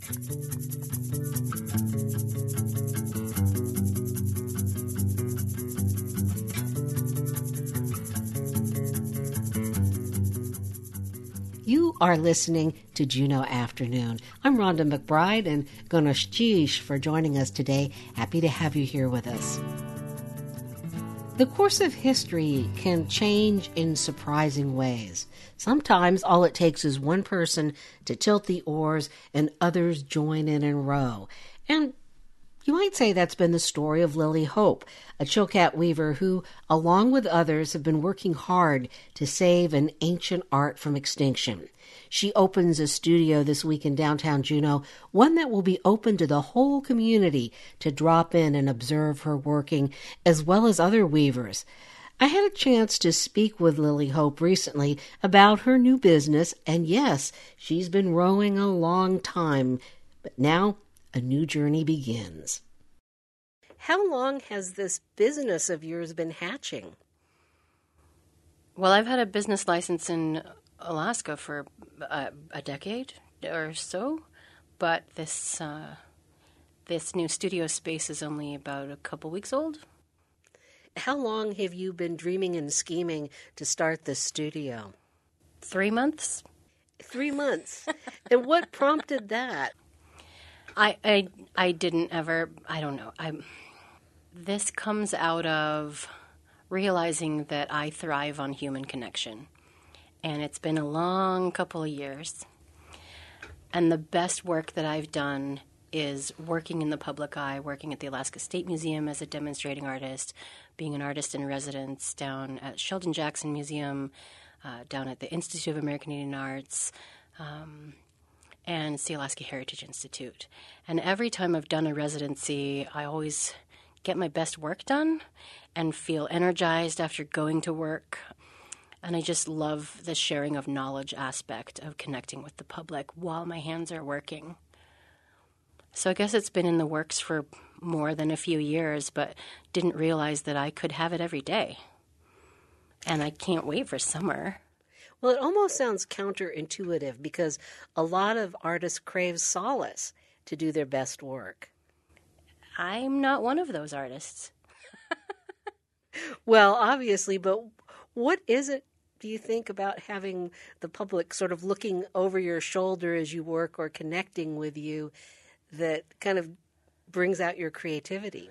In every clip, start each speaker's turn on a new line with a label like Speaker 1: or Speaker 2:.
Speaker 1: You are listening to Juneau Afternoon. I'm Rhonda McBride, and Ganesh Jish for joining us today. Happy to have you here with us. The course of history can change in surprising ways. Sometimes all it takes is one person to tilt the oars and others join in and row. And you might say that's been the story of Lily Hope, a Chilkat weaver who, along with others, have been working hard to save an ancient art from extinction. She opens a studio this week in downtown Juneau, one that will be open to the whole community to drop in and observe her working, as well as other weavers. I had a chance to speak with Lily Hope recently about her new business, and yes, she's been rowing a long time, but now a new journey begins. How long has this business of yours been hatching?
Speaker 2: Well, I've had a business license in Alaska for a decade or so, but this new studio space is only about a couple weeks old.
Speaker 1: How long have you been dreaming and scheming to start this studio?
Speaker 2: 3 months.
Speaker 1: 3 months. And what prompted that?
Speaker 2: I didn't ever, I don't know. This comes out of realizing that I thrive on human connection. And it's been a long couple of years. And the best work that I've done is working in the public eye, working at the Alaska State Museum as a demonstrating artist, being an artist in residence down at Sheldon Jackson Museum, down at the Institute of American Indian Arts, and it's the Alaska Heritage Institute. And every time I've done a residency, I always get my best work done and feel energized after going to work. And I just love the sharing of knowledge aspect of connecting with the public while my hands are working. So I guess it's been in the works for more than a few years, but didn't realize that I could have it every day. And I can't wait for summer.
Speaker 1: Well, it almost sounds counterintuitive because a lot of artists crave solace to do their best work.
Speaker 2: I'm not one of those artists.
Speaker 1: Well, obviously, but what is it, do you think, about having the public sort of looking over your shoulder as you work or connecting with you that kind of brings out your creativity?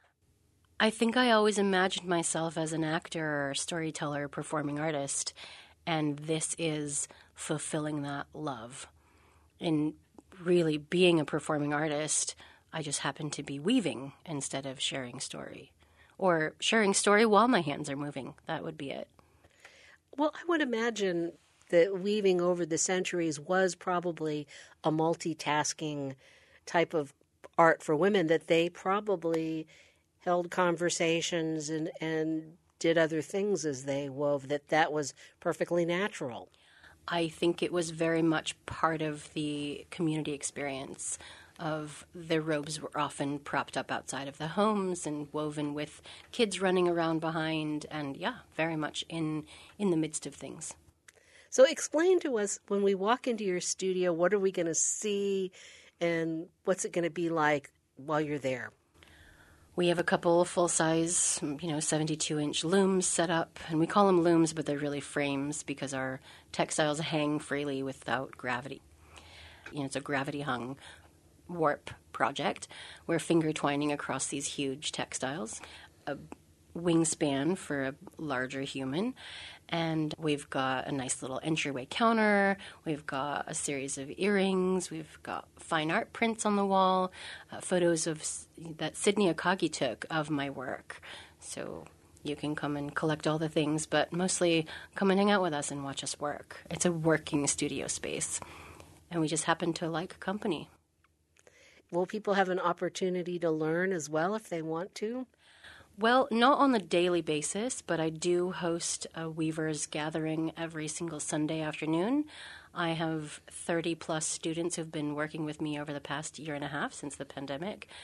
Speaker 2: I think I always imagined myself as an actor or storyteller or performing artist, and this is fulfilling that love. In really being a performing artist, I just happen to be weaving instead of sharing story. Or sharing story while my hands are moving. That would be it.
Speaker 1: Well, I would imagine that weaving over the centuries was probably a multitasking type of art for women, that they probably held conversations and did other things as they wove, that was perfectly natural.
Speaker 2: I think it was very much part of the community experience of the robes were often propped up outside of the homes and woven with kids running around behind, and very much in the midst of things.
Speaker 1: So explain to us, when we walk into your studio, what are we going to see and what's it going to be like while you're there?
Speaker 2: We have a couple of full-size, 72-inch looms set up, and we call them looms, but they're really frames because our textiles hang freely without gravity. It's a gravity-hung warp project. We're finger twining across these huge textiles, a wingspan for a larger human, and we've got a nice little entryway counter. We've got a series of earrings. We've got fine art prints on the wall, photos of that Sydney Akagi took of my work. So you can come and collect all the things, but mostly come and hang out with us and watch us work. It's a working studio space, and we just happen to like company.
Speaker 1: Will people have an opportunity to learn as well if they want to?
Speaker 2: Well, not on a daily basis, but I do host a Weavers Gathering every single Sunday afternoon. I have 30-plus students who've been working with me over the past year and a half since the pandemic,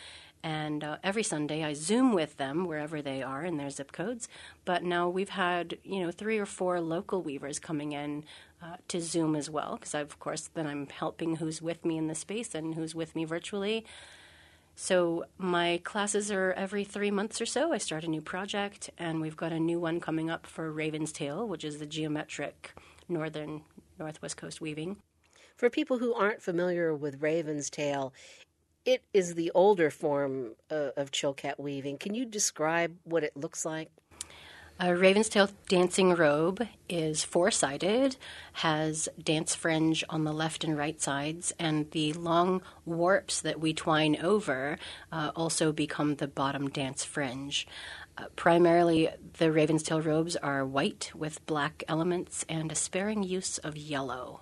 Speaker 2: And every Sunday I Zoom with them wherever they are in their zip codes. But now we've had, 3 or 4 local weavers coming in to Zoom as well, because of course then I'm helping who's with me in the space and who's with me virtually. So my classes are every 3 months or so. I start a new project, and we've got a new one coming up for Raven's Tail, which is the geometric Northwest Coast weaving.
Speaker 1: For people who aren't familiar with Raven's Tail, it is the older form of Chilkat weaving. Can you describe what it looks like?
Speaker 2: A Raven's Tail dancing robe is 4-sided, has dance fringe on the left and right sides, and the long warps that we twine over also become the bottom dance fringe. Primarily, the Raven's Tail robes are white with black elements and a sparing use of yellow.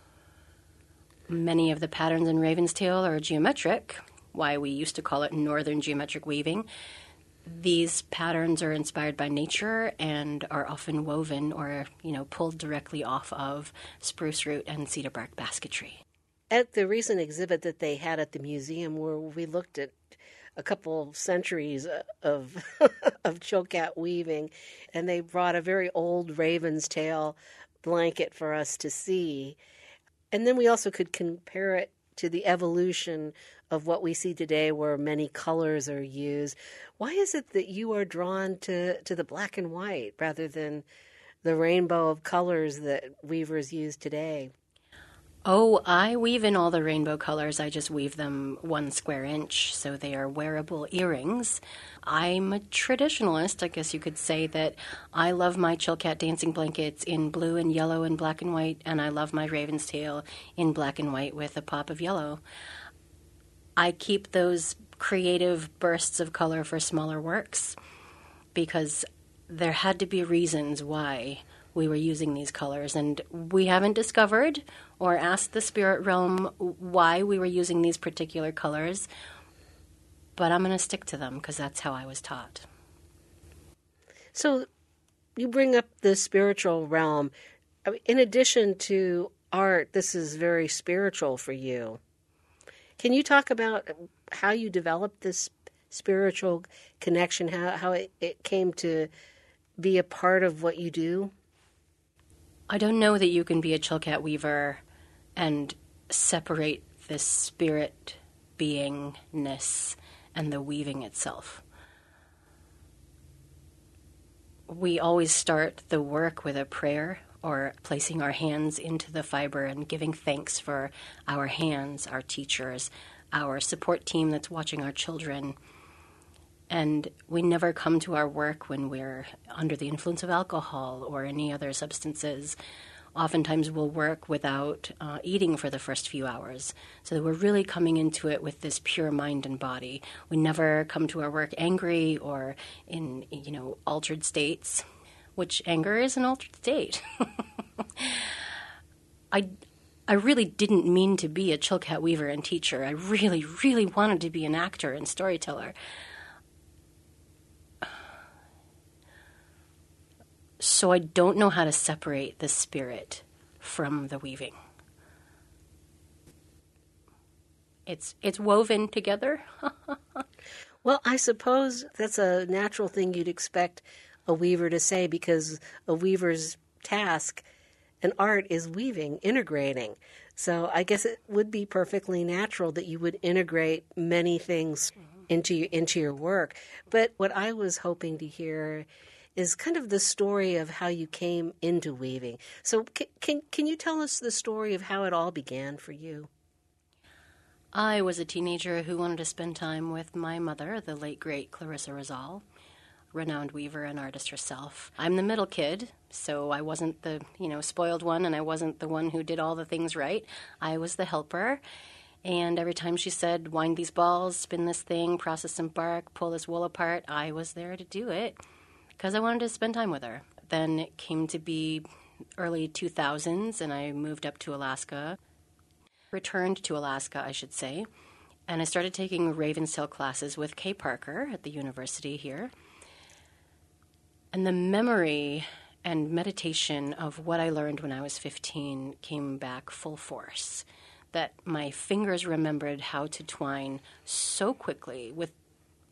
Speaker 2: Many of the patterns in Raven's Tail are geometric, why we used to call it Northern Geometric Weaving. These patterns are inspired by nature and are often woven or, pulled directly off of spruce root and cedar bark basketry.
Speaker 1: At the recent exhibit that they had at the museum, where we looked at a couple of centuries of of Chilkat weaving, and they brought a very old Raven's Tail blanket for us to see. And then we also could compare it to the evolution of what we see today, where many colors are used. Why is it that you are drawn to the black and white rather than the rainbow of colors that weavers use today?
Speaker 2: Oh, I weave in all the rainbow colors. I just weave them 1 square inch, so they are wearable earrings. I'm a traditionalist. I guess you could say that I love my Chilkat dancing blankets in blue and yellow and black and white, and I love my Raven's Tail in black and white with a pop of yellow. I keep those creative bursts of color for smaller works because there had to be reasons why we were using these colors, and we haven't discovered or asked the spirit realm why we were using these particular colors, but I'm going to stick to them because that's how I was taught.
Speaker 1: So you bring up the spiritual realm. I mean, in addition to art, this is very spiritual for you. Can you talk about how you developed this spiritual connection, how it came to be a part of what you do?
Speaker 2: I don't know that you can be a Chilkat weaver and separate the spirit beingness and the weaving itself. We always start the work with a prayer or placing our hands into the fiber and giving thanks for our hands, our teachers, our support team that's watching our children. And we never come to our work when we're under the influence of alcohol or any other substances. Oftentimes we'll work without eating for the first few hours. So that we're really coming into it with this pure mind and body. We never come to our work angry or in, altered states, which anger is an altered state. I really didn't mean to be a Chilkat weaver and teacher. I really, really wanted to be an actor and storyteller. So I don't know how to separate the spirit from the weaving. It's woven together.
Speaker 1: Well, I suppose that's a natural thing you'd expect a weaver to say, because a weaver's task in art is weaving, integrating. So I guess it would be perfectly natural that you would integrate many things into your work. But what I was hoping to hear is kind of the story of how you came into weaving. So can you tell us the story of how it all began for you?
Speaker 2: I was a teenager who wanted to spend time with my mother, the late, great Clarissa Rizal, renowned weaver and artist herself. I'm the middle kid, so I wasn't the, spoiled one, and I wasn't the one who did all the things right. I was the helper. And every time she said, wind these balls, spin this thing, process some bark, pull this wool apart, I was there to do it because I wanted to spend time with her. Then it came to be early 2000s, and I moved up to Alaska, returned to Alaska, I should say, and I started taking Raven's Tail classes with Kay Parker at the university here. And the memory and meditation of what I learned when I was 15 came back full force, that my fingers remembered how to twine so quickly with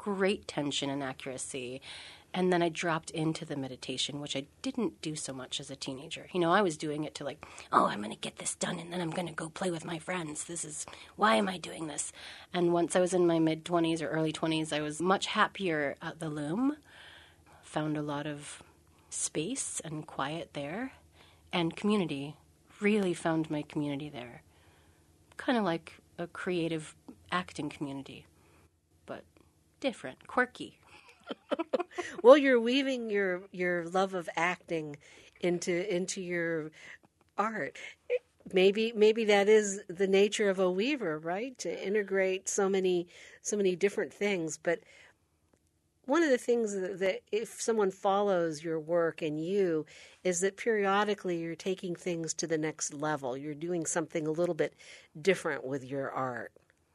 Speaker 2: great tension and accuracy. And then I dropped into the meditation, which I didn't do so much as a teenager. I was doing it to like, oh, I'm going to get this done and then I'm going to go play with my friends. Why am I doing this? And once I was in my mid-20s or early 20s, I was much happier at the loom, found a lot of space and quiet there, and community. Really found my community there. Kind of like a creative acting community, but different, quirky.
Speaker 1: Well, you're weaving your love of acting into your art. Maybe that is the nature of a weaver, right? To integrate so many different things. But one of the things that if someone follows your work and you is that periodically you're taking things to the next level. You're doing something a little bit different with your art.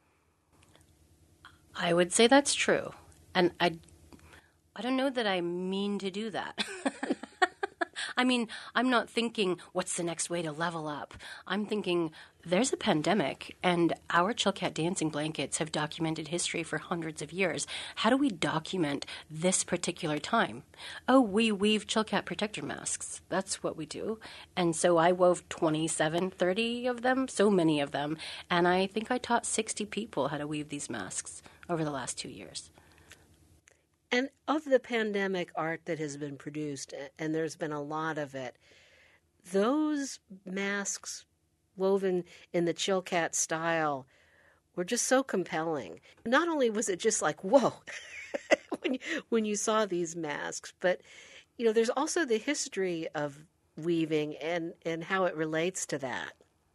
Speaker 2: I would say that's true. And I don't know that I mean to do that. I mean, I'm not thinking, what's the next way to level up? I'm thinking, there's a pandemic, and our Chilkat dancing blankets have documented history for hundreds of years. How do we document this particular time? Oh, we weave Chilkat protector masks. That's what we do. And so I wove 27, 30 of them, so many of them, and I think I taught 60 people how to weave these masks over the last 2 years.
Speaker 1: And of the pandemic art that has been produced, and there's been a lot of it, those masks woven in the Chilkat style were just so compelling. Not only was it just like, whoa, when you saw these masks, but there's also the history of weaving and how it relates to that.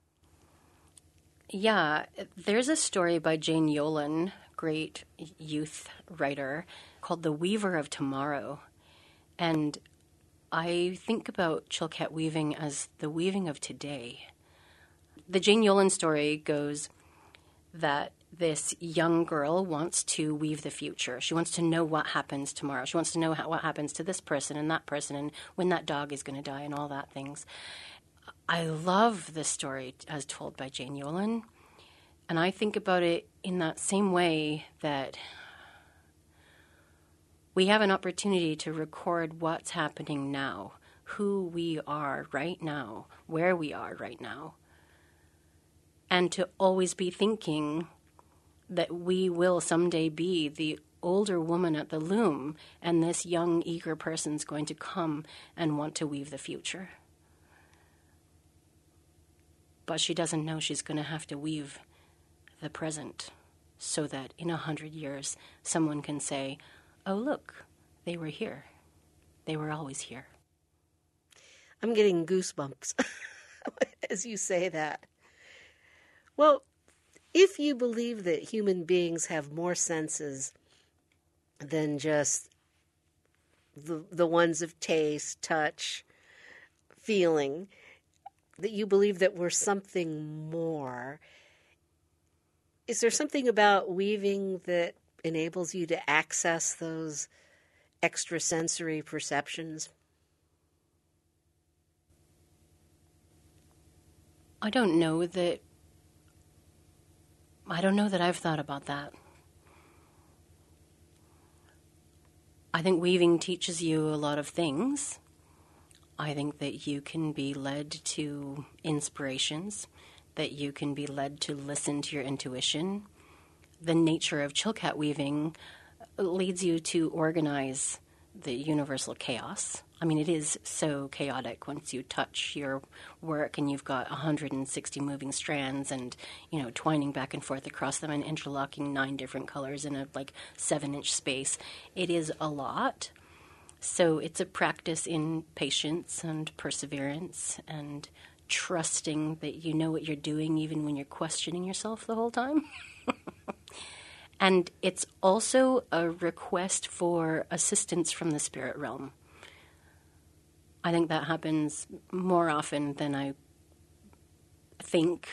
Speaker 2: Yeah, there's a story by Jane Yolen, great youth writer, called The Weaver of Tomorrow. And I think about Chilkat weaving as the weaving of today. The Jane Yolen story goes that this young girl wants to weave the future. She wants to know what happens tomorrow. She wants to know what happens to this person and when that dog is going to die and all that things. I love this story as told by Jane Yolen. And I think about it in that same way that we have an opportunity to record what's happening now, who we are right now, where we are right now, and to always be thinking that we will someday be the older woman at the loom, and this young, eager person's going to come and want to weave the future. But she doesn't know she's going to have to weave the present so that in 100 years someone can say, oh, look, they were here. They were always here.
Speaker 1: I'm getting goosebumps as you say that. Well, if you believe that human beings have more senses than just the ones of taste, touch, feeling, that you believe that we're something more, is there something about weaving that enables you to access those extrasensory perceptions?
Speaker 2: I don't know that I've thought about that. I think weaving teaches you a lot of things. I think that you can be led to inspirations, that you can be led to listen to your intuition. The nature of Chilkat weaving leads you to organize the universal chaos. I mean, it is so chaotic once you touch your work and you've got 160 moving strands and, twining back and forth across them and interlocking 9 different colors in a 7-inch space. It is a lot. So it's a practice in patience and perseverance and trusting that you know what you're doing even when you're questioning yourself the whole time. And it's also a request for assistance from the spirit realm. I think that happens more often than I think.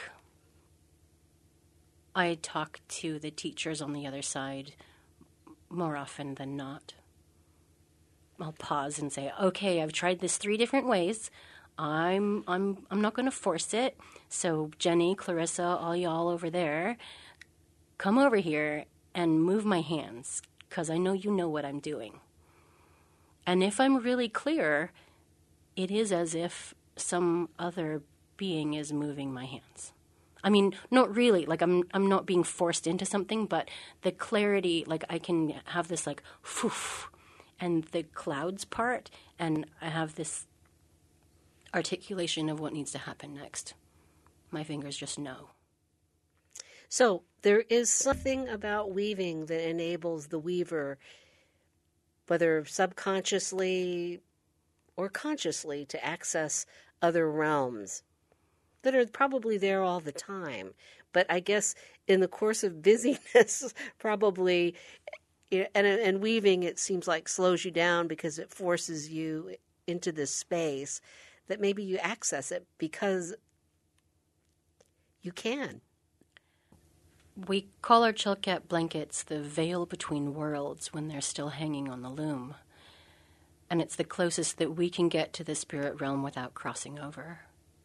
Speaker 2: I talk to the teachers on the other side more often than not. I'll pause and say, okay, I've tried this 3 different ways. I'm not going to force it. So Jenny, Clarissa, all y'all over there, come over here and move my hands. because I know you know what I'm doing. And if I'm really clear, it is as if some other being is moving my hands. I mean, not really, like I'm not being forced into something, but the clarity, like I can have this like, poof, and the clouds part, and I have this articulation of what needs to happen next. My fingers just know.
Speaker 1: So there is something about weaving that enables the weaver, whether subconsciously or consciously, to access other realms that are probably there all the time. But I guess in the course of busyness, probably, and weaving, it seems like slows you down because it forces you into this space that maybe you access it because you can.
Speaker 2: We call our Chilkat blankets the veil between worlds when they're still hanging on the loom. And it's the closest that we can get to the spirit realm without crossing over.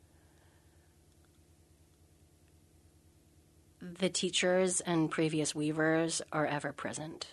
Speaker 2: The teachers and previous weavers are ever present.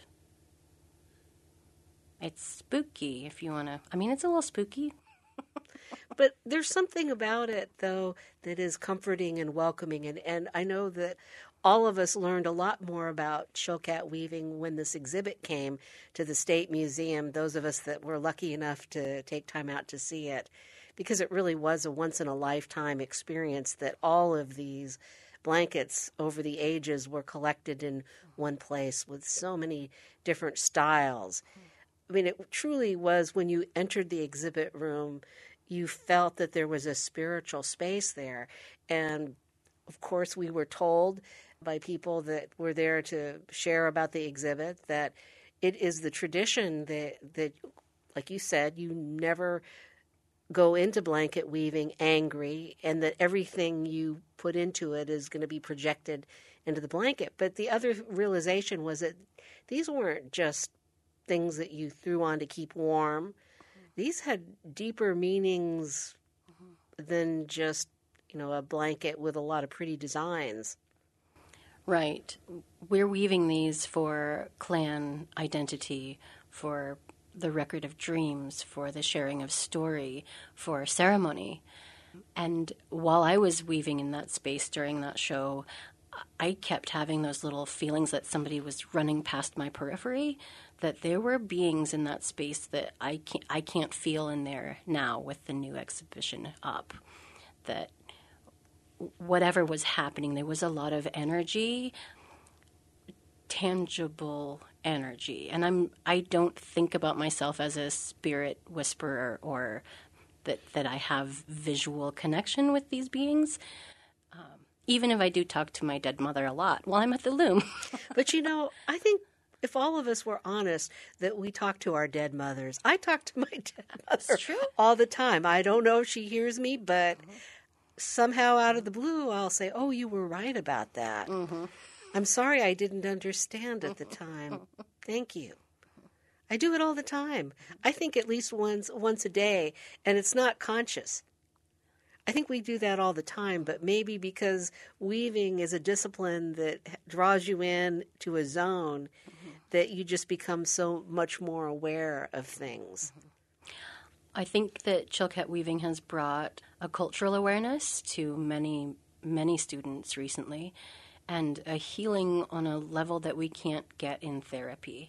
Speaker 2: It's spooky if you want to. I mean, it's a little spooky.
Speaker 1: But there's something about it, though, that is comforting and welcoming. And I know that all of us learned a lot more about Chilkat weaving when this exhibit came to the State Museum, those of us that were lucky enough to take time out to see it, because it really was a once-in-a-lifetime experience that all of these blankets over the ages were collected in one place with so many different styles. I mean, it truly was, when you entered the exhibit room, you felt that there was a spiritual space there. And, of course, we were told by people that were there to share about the exhibit that it is the tradition that like you said, you never go into blanket weaving angry, and that everything you put into it is going to be projected into the blanket. But the other realization was that these weren't just things that you threw on to keep warm. These had deeper meanings than just, a blanket with a lot of pretty designs.
Speaker 2: Right. We're weaving these for clan identity, for the record of dreams, for the sharing of story, for ceremony. And while I was weaving in that space during that show, I kept having those little feelings that somebody was running past my periphery, that there were beings in that space that I can't feel in there now with the new exhibition up. That whatever was happening, there was a lot of energy, tangible energy. And I don't think about myself as a spirit whisperer or that I have visual connection with these beings. Even if I do talk to my dead mother a lot while I'm at the loom.
Speaker 1: But I think if all of us were honest, that we talk to our dead mothers. I talk to my dead mother all the time. I don't know if she hears me, but somehow out of the blue, I'll say, "Oh, you were right about that. Mm-hmm. I'm sorry I didn't understand at the time. Thank you." I do it all the time. I think at least once a day, and it's not conscious. I think we do that all the time, but maybe because weaving is a discipline that draws you in to a zone, that you just become so much more aware of things.
Speaker 2: I think that Chilkat weaving has brought a cultural awareness to many, many students recently, and a healing on a level that we can't get in therapy.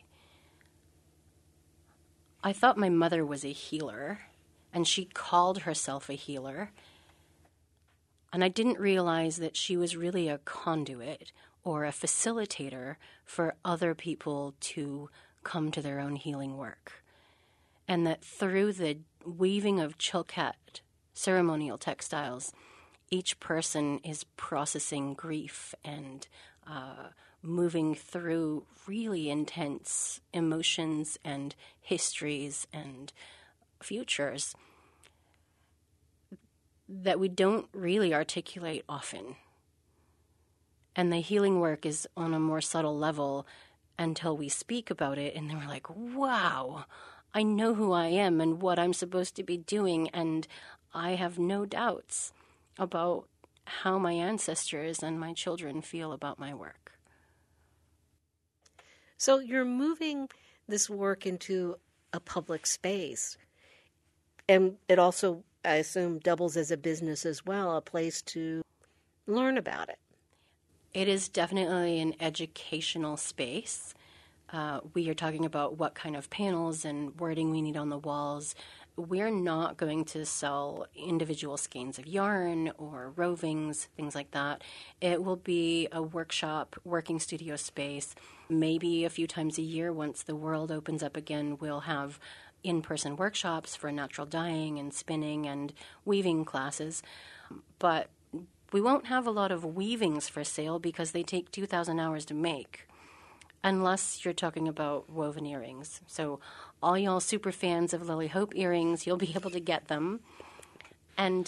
Speaker 2: I thought my mother was a healer, and she called herself a healer. And I didn't realize that she was really a conduit or a facilitator for other people to come to their own healing work. And that through the weaving of Chilkat ceremonial textiles, each person is processing grief and moving through really intense emotions and histories and futures that we don't really articulate often. And the healing work is on a more subtle level until we speak about it, and then we're like, wow, I know who I am and what I'm supposed to be doing, and I have no doubts about how my ancestors and my children feel about my work.
Speaker 1: So you're moving this work into a public space, and it also, I assume, doubles as a business as well, a place to learn about it.
Speaker 2: It is definitely an educational space. We are talking about what kind of panels and wording we need on the walls. We're not going to sell individual skeins of yarn or rovings, things like that. It will be a workshop, working studio space. Maybe a few times a year, once the world opens up again, we'll have in-person workshops for natural dyeing and spinning and weaving classes. But we won't have a lot of weavings for sale because they take 2,000 hours to make, unless you're talking about woven earrings. So all y'all super fans of Lily Hope earrings, you'll be able to get them. And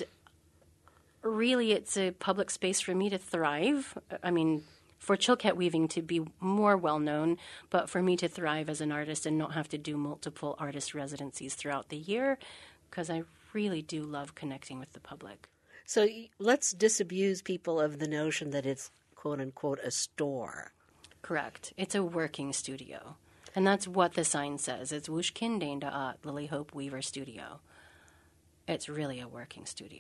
Speaker 2: really, it's a public space for me to thrive. I mean, for Chilkat weaving to be more well-known, but for me to thrive as an artist and not have to do multiple artist residencies throughout the year, because I really do love connecting with the public.
Speaker 1: So let's disabuse people of the notion that it's, quote-unquote, a store.
Speaker 2: Correct. It's a working studio. And that's what the sign says. It's Wushkin Dainda Lily Hope Weaver Studio. It's really a working studio.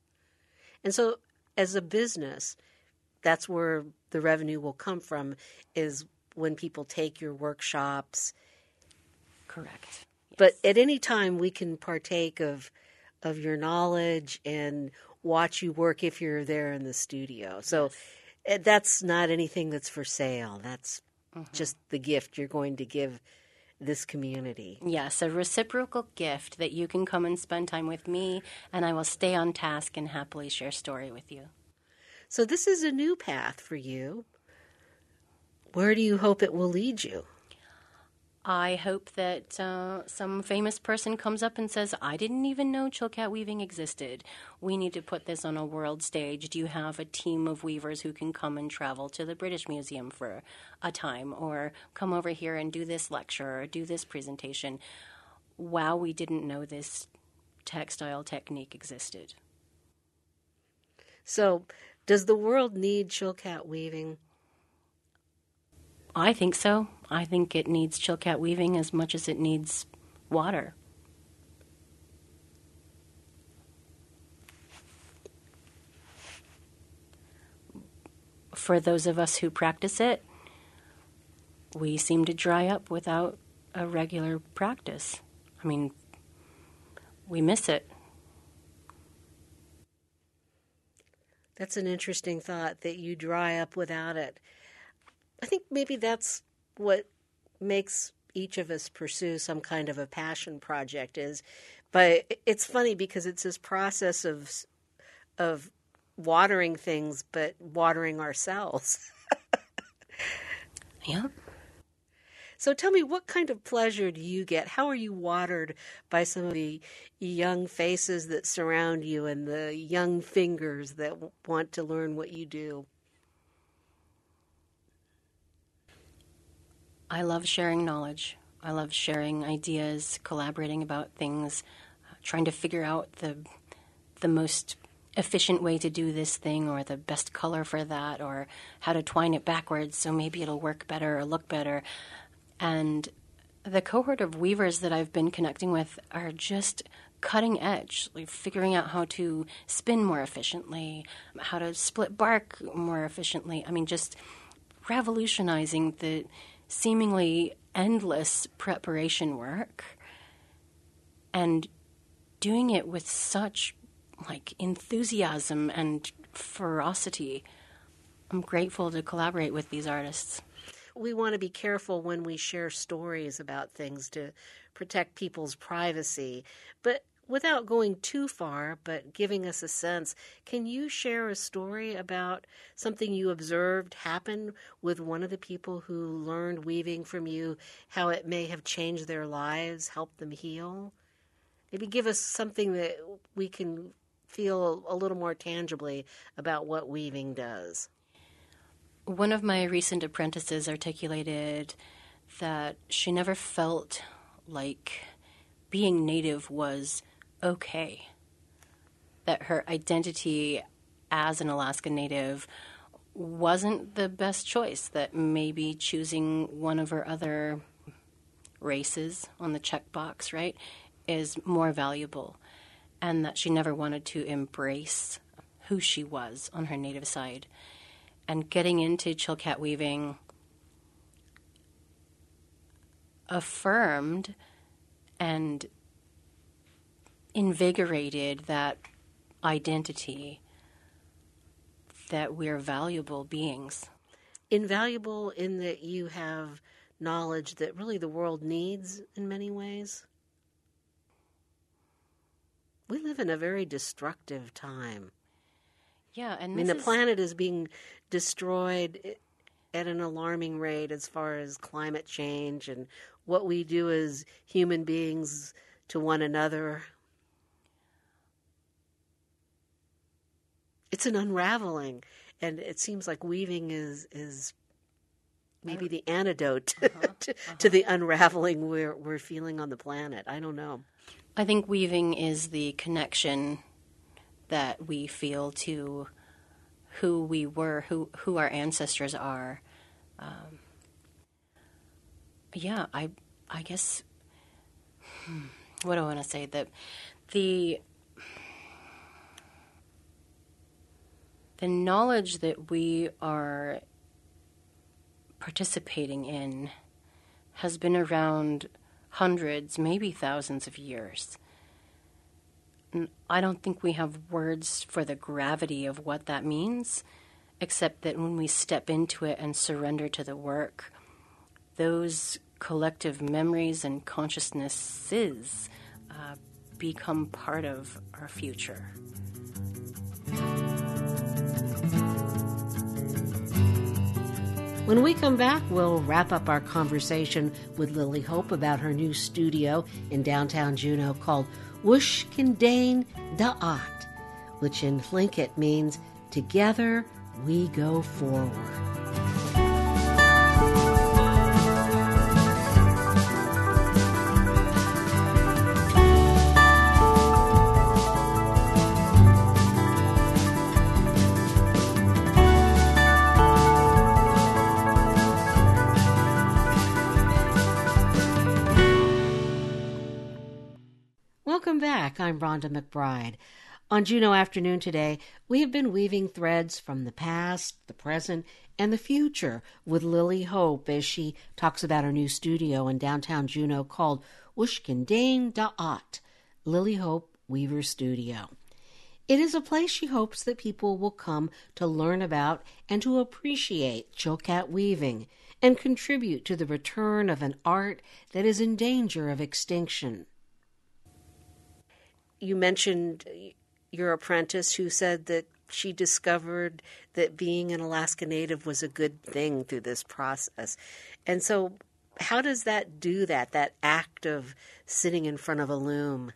Speaker 1: And so as a business, that's where the revenue will come from, is when people take your workshops.
Speaker 2: Correct. Yes.
Speaker 1: But at any time we can partake of your knowledge and watch you work if you're there in the studio. So that's not anything that's for sale. That's just the gift you're going to give this community.
Speaker 2: Yes, a reciprocal gift that you can come and spend time with me, and I will stay on task and happily share story with you.
Speaker 1: So this is a new path for you. Where do you hope it will lead you?
Speaker 2: I hope that some famous person comes up and says, I didn't even know Chilkat weaving existed. We need to put this on a world stage. Do you have a team of weavers who can come and travel to the British Museum for a time, or come over here and do this lecture or do this presentation? Wow, we didn't know this textile technique existed.
Speaker 1: So does the world need Chilkat weaving?
Speaker 2: I think so. I think it needs Chilkat weaving as much as it needs water. For those of us who practice it, we seem to dry up without a regular practice. I mean, we miss it.
Speaker 1: That's an interesting thought, that you dry up without it. I think maybe that's what makes each of us pursue some kind of a passion project is. But it's funny because it's this process of watering things, but watering ourselves.
Speaker 2: Yeah.
Speaker 1: So tell me, what kind of pleasure do you get? How are you watered by some of the young faces that surround you and the young fingers that want to learn what you do?
Speaker 2: I love sharing knowledge. I love sharing ideas, collaborating about things, trying to figure out the most efficient way to do this thing, or the best color for that, or how to twine it backwards so maybe it'll work better or look better. And the cohort of weavers that I've been connecting with are just cutting edge, like figuring out how to spin more efficiently, how to split bark more efficiently. I mean, just revolutionizing the seemingly endless preparation work and doing it with such enthusiasm and ferocity. I'm grateful to collaborate with these artists.
Speaker 1: We want to be careful when we share stories about things to protect people's privacy, but without going too far, but giving us a sense, can you share a story about something you observed happen with one of the people who learned weaving from you, how it may have changed their lives, helped them heal? Maybe give us something that we can feel a little more tangibly about what weaving does.
Speaker 2: One of my recent apprentices articulated that she never felt like being Native was okay, that her identity as an Alaska Native wasn't the best choice, that maybe choosing one of her other races on the checkbox, right, is more valuable, and that she never wanted to embrace who she was on her native side. And getting into Chilkat weaving affirmed and invigorated that identity that we're valuable beings.
Speaker 1: Invaluable in that you have knowledge that really the world needs in many ways. We live in a very destructive time.
Speaker 2: Yeah, and
Speaker 1: the planet is being destroyed at an alarming rate as far as climate change and what we do as human beings to one another. It's an unraveling, and it seems like weaving is maybe the antidote to the unraveling we're feeling on the planet. I don't know.
Speaker 2: I think weaving is the connection that we feel to who we were, who our ancestors are. I guess, what do I want to say? That the knowledge that we are participating in has been around hundreds, maybe thousands of years. I don't think we have words for the gravity of what that means, except that when we step into it and surrender to the work, those collective memories and consciousnesses become part of our future.
Speaker 1: When we come back, we'll wrap up our conversation with Lily Hope about her new studio in downtown Juneau called Ushkindane Da'at, which in Tlingit means together we go forward. Welcome back. I'm Rhonda McBride. On Juneau Afternoon today, we have been weaving threads from the past, the present, and the future with Lily Hope as she talks about her new studio in downtown Juneau called Ushkindane Da'at, Lily Hope Weaver Studio. It is a place she hopes that people will come to learn about and to appreciate Chilkat weaving and contribute to the return of an art that is in danger of extinction. You mentioned your apprentice who said that she discovered that being an Alaska Native was a good thing through this process. And so how does that do that act of sitting in front of a loom?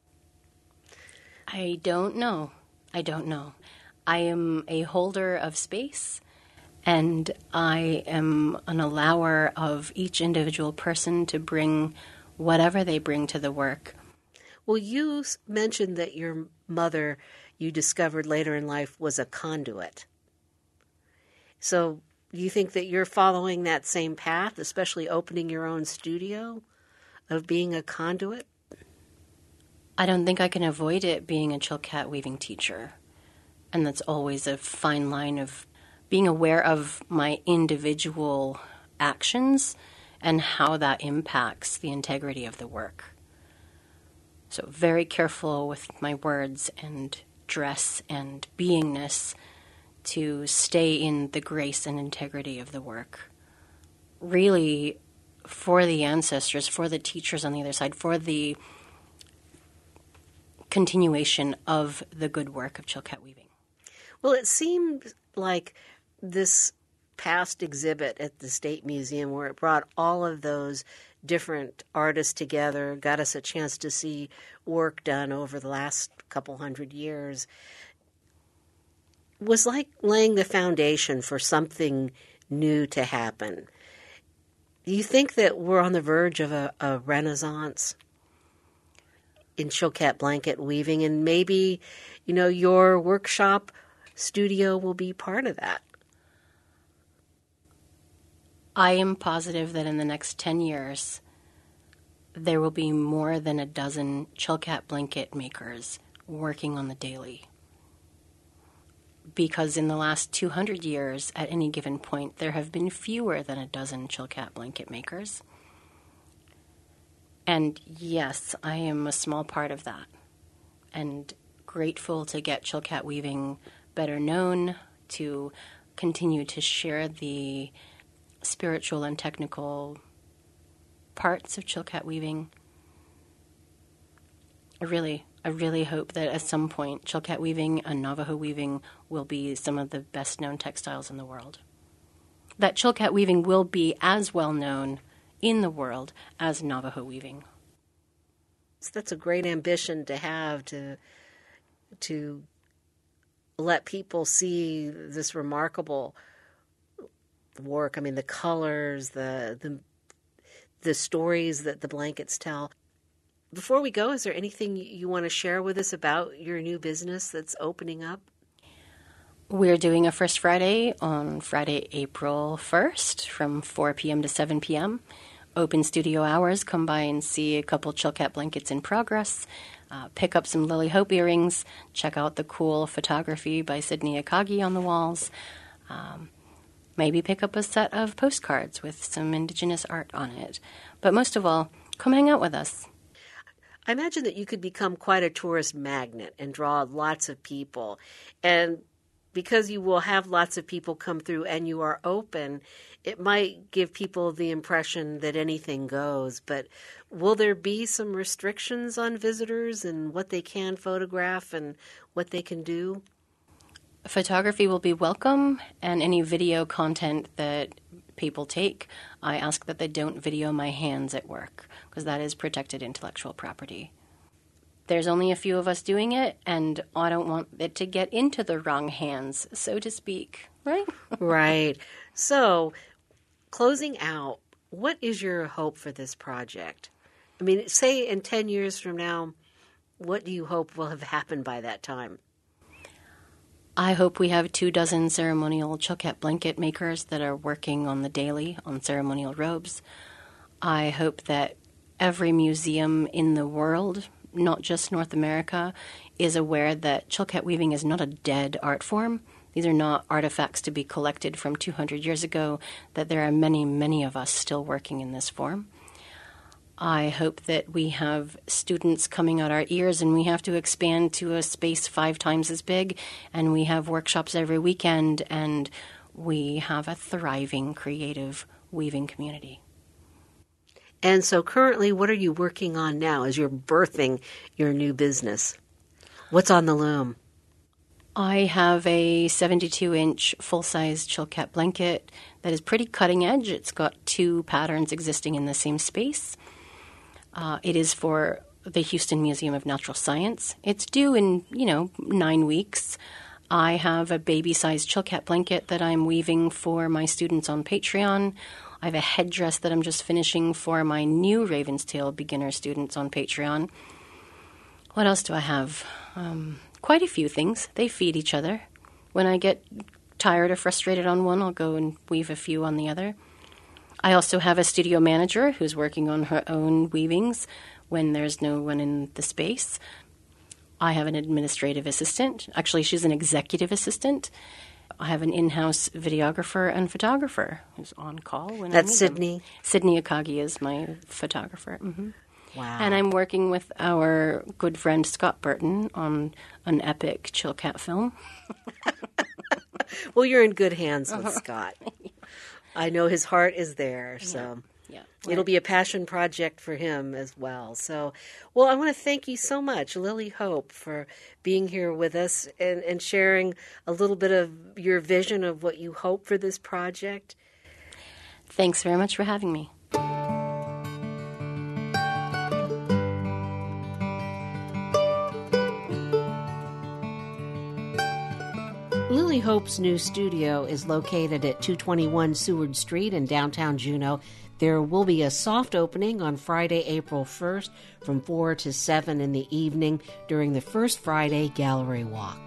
Speaker 2: I don't know. I am a holder of space, and I am an allower of each individual person to bring whatever they bring to the work.
Speaker 1: Well, you mentioned that your mother, you discovered later in life, was a conduit. So you think that you're following that same path, especially opening your own studio, of being a conduit?
Speaker 2: I don't think I can avoid it being a Chilkat weaving teacher. And that's always a fine line of being aware of my individual actions and how that impacts the integrity of the work. So very careful with my words and dress and beingness to stay in the grace and integrity of the work. Really, for the ancestors, for the teachers on the other side, for the continuation of the good work of Chilkat weaving.
Speaker 1: Well, it seemed like this past exhibit at the State Museum, where it brought all of those different artists together, got us a chance to see work done over the last couple hundred years, was like laying the foundation for something new to happen. Do you think that we're on the verge of a renaissance in Chilkat blanket weaving, and maybe, your workshop studio will be part of that?
Speaker 2: I am positive that in the next 10 years, there will be more than a dozen Chilkat blanket makers working on the daily. Because in the last 200 years, at any given point, there have been fewer than a dozen Chilkat blanket makers. And yes, I am a small part of that. And grateful to get Chilkat weaving better known, to continue to share the spiritual and technical parts of Chilkat weaving. I really hope that at some point Chilkat weaving and Navajo weaving will be some of the best known textiles in the world. That Chilkat weaving will be as well known in the world as Navajo weaving.
Speaker 1: That's a great ambition to have, to let people see this remarkable work. I mean, the colors, the stories that the blankets tell. Before we go, is there anything you want to share with us about your new business that's opening up?
Speaker 2: We're doing a First Friday on Friday, April 1st from 4 p.m. to 7 p.m. Open studio hours. Come by and see a couple Chilkat blankets in progress. Pick up some Lily Hope earrings. Check out the cool photography by Sydney Akagi on the walls. Maybe pick up a set of postcards with some Indigenous art on it. But most of all, come hang out with us.
Speaker 1: I imagine that you could become quite a tourist magnet and draw lots of people. And because you will have lots of people come through and you are open, it might give people the impression that anything goes. But will there be some restrictions on visitors and what they can photograph and what they can do?
Speaker 2: Photography will be welcome, and any video content that people take, I ask that they don't video my hands at work, because that is protected intellectual property. There's only a few of us doing it, and I don't want it to get into the wrong hands, so to speak, right?
Speaker 1: Right. So, closing out, what is your hope for this project? I mean, say in 10 years from now, what do you hope will have happened by that time?
Speaker 2: I hope we have 24 ceremonial Chilkat blanket makers that are working on the daily on ceremonial robes. I hope that every museum in the world, not just North America, is aware that Chilkat weaving is not a dead art form. These are not artifacts to be collected from 200 years ago, that there are many, many of us still working in this form. I hope that we have students coming out our ears and we have to expand to a space 5 times as big, and we have workshops every weekend, and we have a thriving, creative weaving community.
Speaker 1: And so currently, what are you working on now as you're birthing your new business? What's on the loom?
Speaker 2: I have a 72-inch full-size Chilkat blanket that is pretty cutting edge. It's got 2 patterns existing in the same space. It is for the Houston Museum of Natural Science. It's due in, 9 weeks. I have a baby-sized Chilkat blanket that I'm weaving for my students on Patreon. I have a headdress that I'm just finishing for my new Raven's Tail beginner students on Patreon. What else do I have? Quite a few things. They feed each other. When I get tired or frustrated on one, I'll go and weave a few on the other. I also have a studio manager who's working on her own weavings when there's no one in the space. I have an administrative assistant. Actually, she's an executive assistant. I have an in-house videographer and photographer who's on call when I need them.
Speaker 1: That's Sydney?
Speaker 2: Sydney Akagi is my photographer. Mm-hmm.
Speaker 1: Wow.
Speaker 2: And I'm working with our good friend Scott Burton on an epic Chilkat film.
Speaker 1: Well, you're in good hands with Scott. I know his heart is there, so
Speaker 2: yeah.
Speaker 1: It'll be a passion project for him as well. So, well, I want to thank you so much, Lily Hope, for being here with us and sharing a little bit of your vision of what you hope for this project.
Speaker 2: Thanks very much for having me.
Speaker 1: Lily Hope's new studio is located at 221 Seward Street in downtown Juneau. There will be a soft opening on Friday, April 1st from 4 to 7 in the evening during the First Friday Gallery Walk.